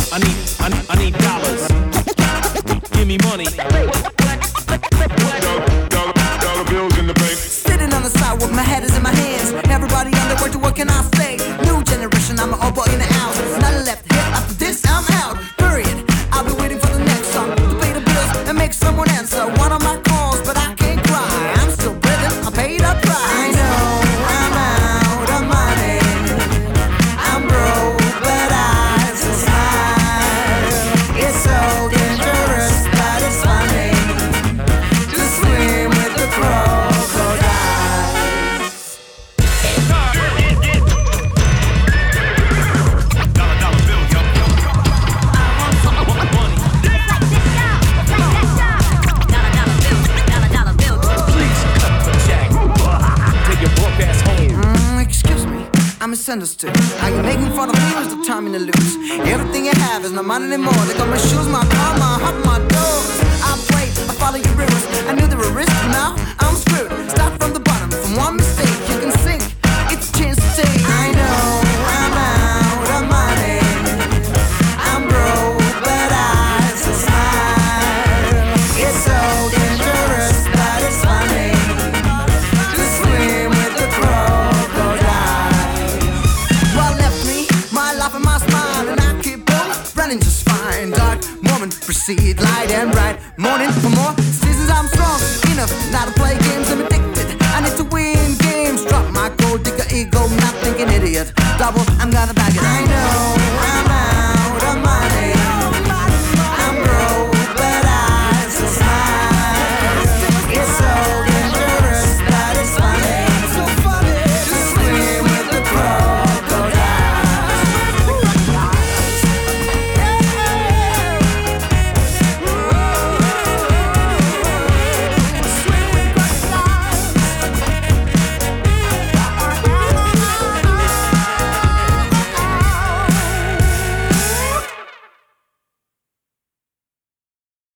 I need dollars. Give me money. Dollar bills in the bank. Sitting on the sidewalk, my head is in my hands. Everybody on the work, what can I say? New generation, I'm an old boy in the house. Not left hit after this, I'm out. Period. I'll be waiting for the next song to pay the bills and make someone answer one of my calls, but I can't cry. I'm still breathing, I paid a price. I know I'm out of money. I'm broke, but I still smile. It's so dangerous, but it's funny to swim with the crocodiles. Dollar bill, yo. I want some money. Dollar bill. Please cut the check. Take your broke ass home. Excuse me, I'm misunderstood. Are you making fun of me or is the time in the loose? Everything you have is not mine anymore. They got my shoes, my car, my heart, my doors. I prayed, I follow your rivers. I knew there were risks, now I'm screwed. Start from the bottom, from one mistake you can sink. It's a chance to take. I know I'm out of money. I'm broke, but I still smile. It's so dangerous, but it's funny to swim with the crocodile. What left me? My life and my smile, and I keep on running just fine. Dark moment precede light and bright morning for more seasons. I'm strong enough now to play games. I'm addicted. I need to win games. Drop my gold digger ego, not thinking idiot. Double, I'm gonna bag it. I